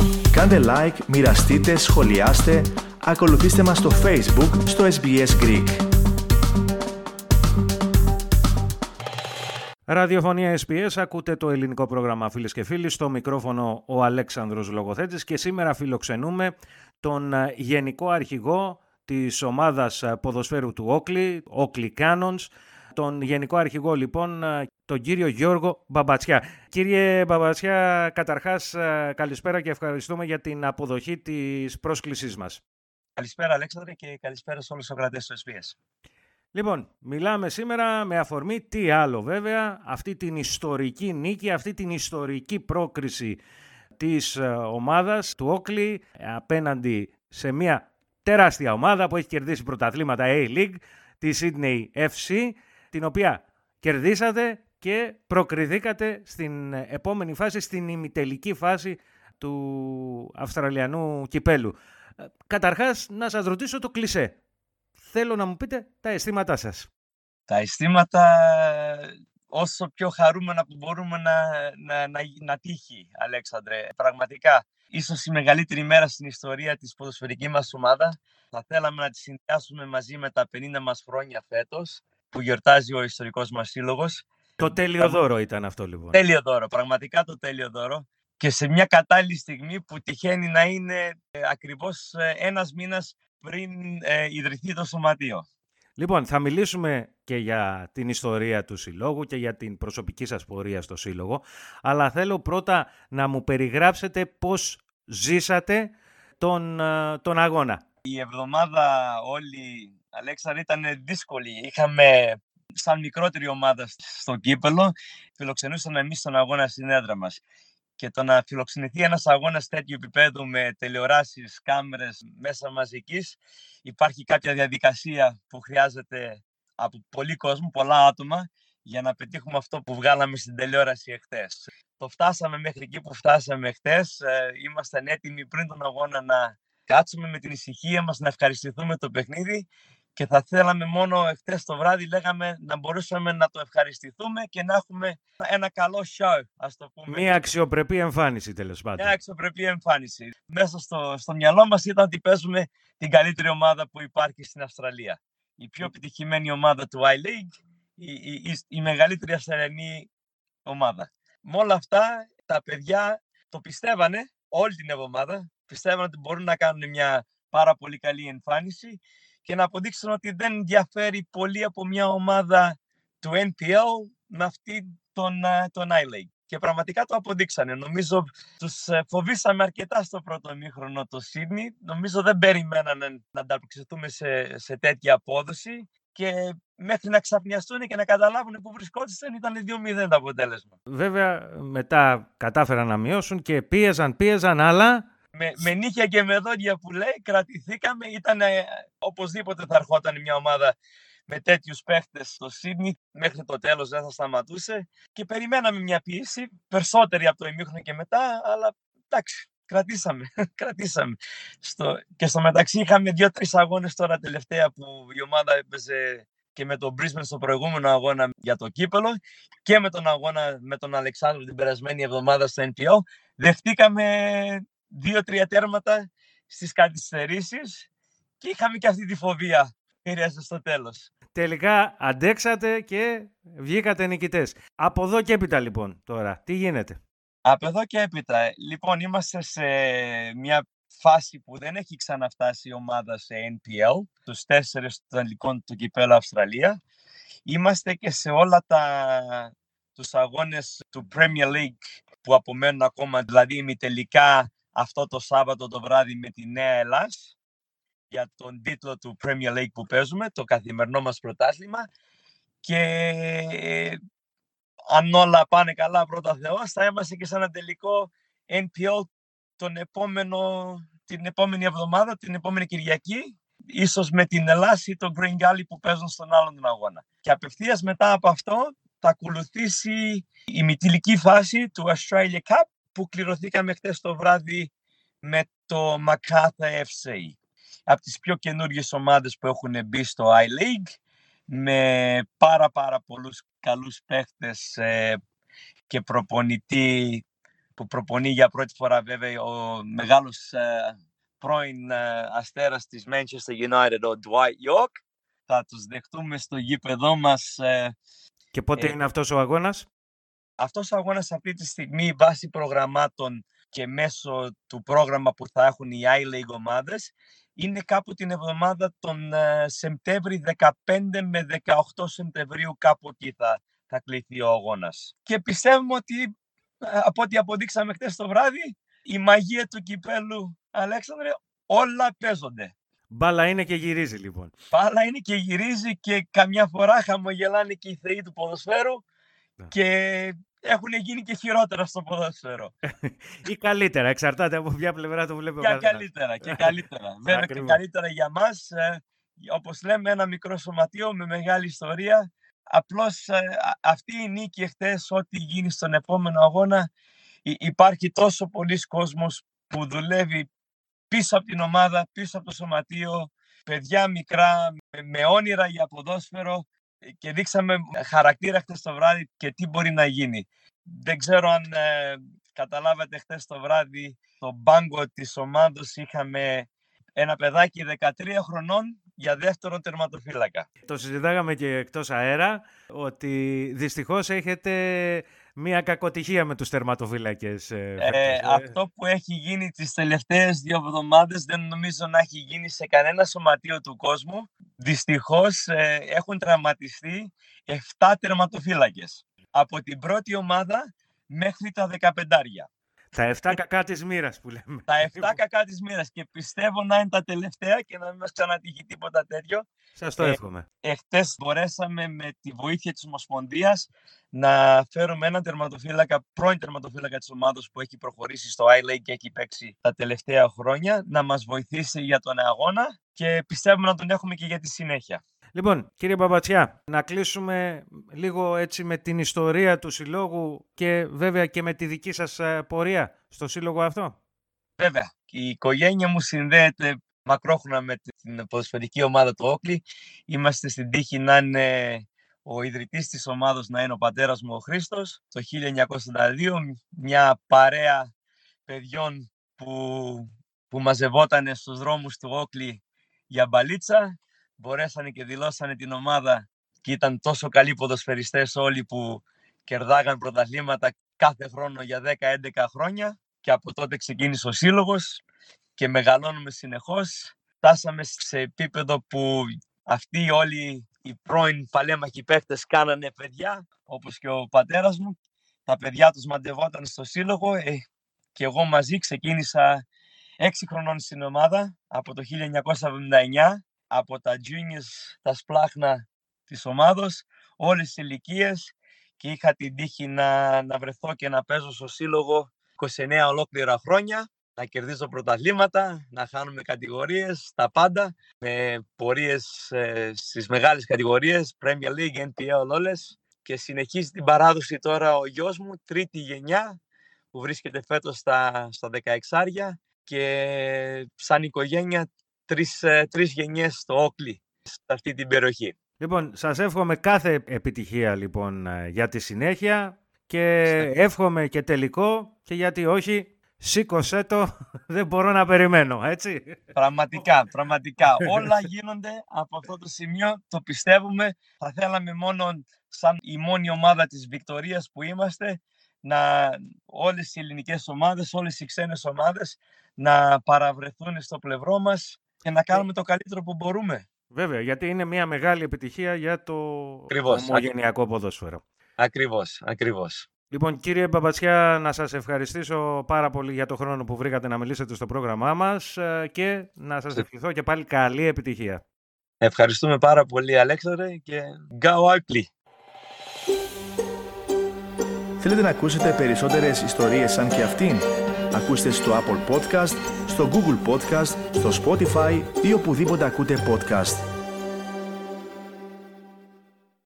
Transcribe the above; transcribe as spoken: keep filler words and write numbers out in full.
Κάντε like, μοιραστείτε, σχολιάστε, ακολουθήστε μας στο Facebook, στο ες μπι ες Greek. Ραδιοφωνία ες μπι ες, ακούτε το ελληνικό πρόγραμμα, φίλες και φίλοι. Στο μικρόφωνο ο Αλέξανδρος Λογοθέτης και σήμερα φιλοξενούμε τον Γενικό Αρχηγό της ομάδας ποδοσφαίρου του Oakley, Oakley Cannons, τον Γενικό Αρχηγό λοιπόν, τον κύριο Γιώργο Μπαμπατσιά. Κύριε Μπαμπατσιά, καταρχάς καλησπέρα και ευχαριστούμε για την αποδοχή της πρόσκλησής μας. Καλησπέρα Αλέξανδρε και καλησπέρα σε όλους τους ακροατές του ες μπι ες. Λοιπόν, μιλάμε σήμερα με αφορμή τι άλλο βέβαια, αυτή την ιστορική νίκη, αυτή την ιστορική πρόκριση της ομάδας του Oakley απέναντι σε μια τεράστια ομάδα που έχει κερδίσει πρωταθλήματα A-League, τη Sydney εφ σι, την οποία κερδίσατε και προκριθήκατε στην επόμενη φάση, στην ημιτελική φάση του Αυστραλιανού κυπέλου. Καταρχάς, να σας ρωτήσω το κλισέ. Θέλω να μου πείτε τα αισθήματά σας. Τα αισθήματα όσο πιο χαρούμενα που μπορούμε να, να, να, να τύχει, Αλέξανδρε. Πραγματικά, ίσως η μεγαλύτερη μέρα στην ιστορία της ποδοσφαιρικής μας ομάδα. Θα θέλαμε να τη συνδυάσουμε μαζί με τα πενήντα μας χρόνια φέτος, που γιορτάζει ο ιστορικός μας σύλλογος. Το τέλειο δώρο ήταν αυτό λοιπόν. Τέλειο δώρο, πραγματικά το τέλειο δώρο. Και σε μια κατάλληλη στιγμή που τυχαίνει να είναι ε, ακριβώς ε, ένας μήνας πριν ε, ιδρυθεί το σωματείο. Λοιπόν, θα μιλήσουμε και για την ιστορία του συλλόγου και για την προσωπική σας πορεία στο σύλλογο, αλλά θέλω πρώτα να μου περιγράψετε πώς ζήσατε τον, τον αγώνα. Η εβδομάδα όλη, Αλέξανδρε, ήταν δύσκολη. Είχαμε σαν μικρότερη ομάδα στο κύπελο, φιλοξενούσαμε εμείς τον αγώνα στην έδρα μας. Και το να φιλοξενηθεί ένας αγώνας τέτοιου επίπεδου με τηλεοράσεις, κάμερες, μέσα μαζικής, υπάρχει κάποια διαδικασία που χρειάζεται από πολλοί κόσμο, πολλά άτομα, για να πετύχουμε αυτό που βγάλαμε στην τηλεόραση εχθές. Το φτάσαμε μέχρι εκεί που φτάσαμε εχθές. Ήμασταν έτοιμοι πριν τον αγώνα να κάτσουμε με την ησυχία μας, να ευχαριστηθούμε το παιχνίδι. Και θα θέλαμε μόνο εχθές το βράδυ, λέγαμε, να μπορούσαμε να το ευχαριστηθούμε και να έχουμε ένα καλό show, ας το πούμε. Μια αξιοπρεπή εμφάνιση, τέλος πάντων. Μια αξιοπρεπή εμφάνιση. Μέσα στο, στο μυαλό μας ήταν ότι παίζουμε την καλύτερη ομάδα που υπάρχει στην Αυστραλία. Η πιο επιτυχημένη ομάδα του I-League, η, η, η, η μεγαλύτερη αυστραλιανή ομάδα. Με όλα αυτά, τα παιδιά το πιστεύανε όλη την εβδομάδα. Πιστεύανε ότι μπορούν να κάνουν μια πάρα πολύ καλή εμφάνιση και να αποδείξουν ότι δεν διαφέρει πολύ από μια ομάδα του εν πι ελ με αυτή τον, τον I-League. Και πραγματικά το αποδείξανε. Νομίζω τους φοβήσαμε αρκετά στο πρώτο ημίχρονο το Sydney. Νομίζω δεν περιμένανε να ανταποκριθούμε σε, σε τέτοια απόδοση και μέχρι να ξαφνιαστούν και να καταλάβουν που βρισκόντουσαν ήταν δύο μηδέν το αποτέλεσμα. Βέβαια μετά κατάφεραν να μειώσουν και πίεζαν, πίεζαν, αλλά... Με, με νύχια και με δόντια που λέει, κρατηθήκαμε. Ήταν ε, οπωσδήποτε θα ερχόταν μια ομάδα με τέτοιους παίχτες στο Σίδνεϊ. Μέχρι το τέλος δεν θα σταματούσε. Και περιμέναμε μια πίεση, περισσότερη από το ημίχρονο και μετά, αλλά εντάξει, κρατήσαμε. κρατήσαμε. Στο, και στο μεταξύ είχαμε δύο-τρεις αγώνες τώρα τελευταία που η ομάδα έπαιζε και με τον Brisbane στο προηγούμενο αγώνα για το κύπελο και με τον αγώνα με τον Αλεξάνδρου την περασμένη εβδομάδα στο εν πι ελ. Δεχτήκαμε δύο-τρία τέρματα στις καθυστερήσεις και είχαμε και αυτή τη φοβία χρειάζεται στο τέλος. Τελικά αντέξατε και βγήκατε νικητές. Από εδώ και έπειτα λοιπόν τώρα, τι γίνεται? Από εδώ και έπειτα, λοιπόν, είμαστε σε μια φάση που δεν έχει ξαναφτάσει η ομάδα σε εν πι ελ, τους τέσσερις των τελικών του κυπέλλου Αυστραλία. Είμαστε και σε όλα τα, τους αγώνες του Premier League που απομένουν ακόμα, δηλαδή ημιτελικά αυτό το Σάββατο το βράδυ με τη Νέα Ελλάς για τον τίτλο του Premier League που παίζουμε, το καθημερινό μας πρωτάθλημα. Και αν όλα πάνε καλά πρώτα Θεός, θα είμαστε και σε ένα τελικό εν πι ελ τον επόμενο, την επόμενη εβδομάδα, την επόμενη Κυριακή, ίσως με την Ελλάς ή τον Green Gully που παίζουν στον άλλον τον αγώνα. Και απευθείας μετά από αυτό θα ακολουθήσει η ημιτελική φάση του Australia Cup που κληρωθήκαμε χτες το βράδυ με το Macarthur εφ σι. Από τις πιο καινούργιες ομάδες που έχουν μπει στο I-League, με πάρα πάρα πολλούς καλούς παίχτες ε, και προπονητή που προπονεί για πρώτη φορά βέβαια ο μεγάλος ε, πρώην ε, αστέρας της Manchester United, ο Dwight York. Θα τους δεχτούμε στο γήπεδό μας. Ε, Και πότε ε, είναι αυτός ο αγώνας? Αυτός ο αγώνας αυτή τη στιγμή, βάσει προγραμμάτων και μέσω του πρόγραμμα που θα έχουν οι I-League ομάδες, είναι κάπου την εβδομάδα των ε, Σεπτέμβρη, δεκαπέντε με δεκαοκτώ Σεπτεμβρίου, κάπου εκεί θα, θα κληθεί ο αγώνας. Και πιστεύουμε ότι, ε, από ό,τι αποδείξαμε χτες το βράδυ, η μαγεία του κυπέλου, Αλέξανδρε, όλα παίζονται. Μπάλα είναι και γυρίζει λοιπόν. Μπάλα είναι και γυρίζει και καμιά φορά χαμογελάνε και οι θεοί του ποδοσφαίρου και έχουν γίνει και χειρότερα στο ποδόσφαιρο. Ή καλύτερα, εξαρτάται από ποια πλευρά το βλέπει ο καθένας. Και καλύτερα, και καλύτερα. Βέβαια και καλύτερα για μας, ε, όπως λέμε, ένα μικρό σωματείο με μεγάλη ιστορία. Απλώς ε, αυτή η νίκη εχθές, ό,τι γίνει στον επόμενο αγώνα, υ- υπάρχει τόσο πολλής κόσμος που δουλεύει πίσω από την ομάδα, πίσω από το σωματείο, παιδιά μικρά με, με όνειρα για ποδόσφαιρο, και δείξαμε χαρακτήρα χτες το βράδυ και τι μπορεί να γίνει. Δεν ξέρω αν ε, καταλάβατε χτες το βράδυ, το μπάγκο της ομάδος είχαμε ένα παιδάκι δεκατρία χρονών για δεύτερο τερματοφύλακα. Το συζητάγαμε και εκτός αέρα, ότι δυστυχώς έχετε μία κακοτυχία με τους τερματοφύλακες. Ε, ε, αυτό που έχει γίνει τις τελευταίες δύο εβδομάδες δεν νομίζω να έχει γίνει σε κανένα σωματείο του κόσμου. Δυστυχώς ε, έχουν τραυματιστεί επτά τερματοφύλακες. Από την πρώτη ομάδα μέχρι τα δεκαπεντάρια. Τα επτά κακά της μοίρας που λέμε. Τα επτά κακά της μοίρας, και πιστεύω να είναι τα τελευταία και να μην μας ξανατύχει τίποτα τέτοιο. Σας το εύχομαι. Ε, εχθές μπορέσαμε με τη βοήθεια της Ομοσπονδίας να φέρουμε έναν τερματοφύλακα, πρώην τερματοφύλακα της ομάδας που έχει προχωρήσει στο I-League και έχει παίξει τα τελευταία χρόνια, να μας βοηθήσει για τον αγώνα και πιστεύουμε να τον έχουμε και για τη συνέχεια. Λοιπόν, κύριε Μπαμπατσιά, να κλείσουμε λίγο έτσι με την ιστορία του συλλόγου και βέβαια και με τη δική σας πορεία στο σύλλογο αυτό. Βέβαια, η οικογένεια μου συνδέεται μακρόχρονα με την ποδοσφαιρική ομάδα του Όκλι. Είμαστε στην τύχη να είναι ο ιδρυτής της ομάδας, να είναι ο πατέρας μου ο Χρήστος. Το χίλια εννιακόσια ογδόντα δύο, μια παρέα παιδιών που, που μαζευόταν στους δρόμους του Όκλι για μπαλίτσα, μπορέσανε και δηλώσανε την ομάδα και ήταν τόσο καλοί ποδοσφαιριστές όλοι που κερδάγαν πρωταθλήματα κάθε χρόνο για δέκα με έντεκα χρόνια, και από τότε ξεκίνησε ο σύλλογος και μεγαλώνουμε συνεχώς. Φτάσαμε σε επίπεδο που αυτοί όλοι οι πρώην παλέμαχοι παίκτες κάνανε παιδιά, όπως και ο πατέρας μου. Τα παιδιά τους μαντευόταν στο σύλλογο ε, και εγώ μαζί ξεκίνησα έξι χρονών στην ομάδα από το χίλια εννιακόσια εβδομήντα εννιά, από τα juniors, τα σπλάχνα της ομάδος, όλες τις ηλικίες, και είχα την τύχη να, να βρεθώ και να παίζω στο σύλλογο είκοσι εννέα ολόκληρα χρόνια, να κερδίζω πρωταθλήματα, να χάνουμε κατηγορίες, τα πάντα, με πορείες ε, στις μεγάλες κατηγορίες, Premier League, εν πι ελ, όλες, και συνεχίζει την παράδοση τώρα ο γιος μου, τρίτη γενιά, που βρίσκεται φέτος στα, στα δεκαεξάρια, και σαν οικογένεια τρεις, τρεις γενιές στο Όκλι, σε αυτή την περιοχή. Λοιπόν, σας εύχομαι κάθε επιτυχία λοιπόν για τη συνέχεια και εύχομαι και τελικό, και γιατί όχι, σήκωσέ το, δεν μπορώ να περιμένω, έτσι. Πραγματικά, πραγματικά. Όλα γίνονται από αυτό το σημείο, το πιστεύουμε. Θα θέλαμε μόνο σαν η μόνη ομάδα της Βικτορίας που είμαστε, να όλες οι ελληνικές ομάδες, όλες οι ξένες ομάδες να παραβρεθούν στο πλευρό μας και να κάνουμε το καλύτερο που μπορούμε. Βέβαια, γιατί είναι μια μεγάλη επιτυχία για το ακριβώς, ομογενειακό ποδόσφαιρο. Ακριβώς, ακριβώς. Λοιπόν, κύριε Μπαμπατσιά, να σας ευχαριστήσω πάρα πολύ για το χρόνο που βρήκατε να μιλήσετε στο πρόγραμμά μας και να σας ευχηθώ και πάλι καλή επιτυχία. Ευχαριστούμε πάρα πολύ, Αλέξανδρε, και Go Oakley! Θέλετε να ακούσετε περισσότερες ιστορίες σαν και αυτήν? Ακούστε στο Apple Podcast, στο Google Podcast, στο Spotify ή οπουδήποτε ακούτε podcast.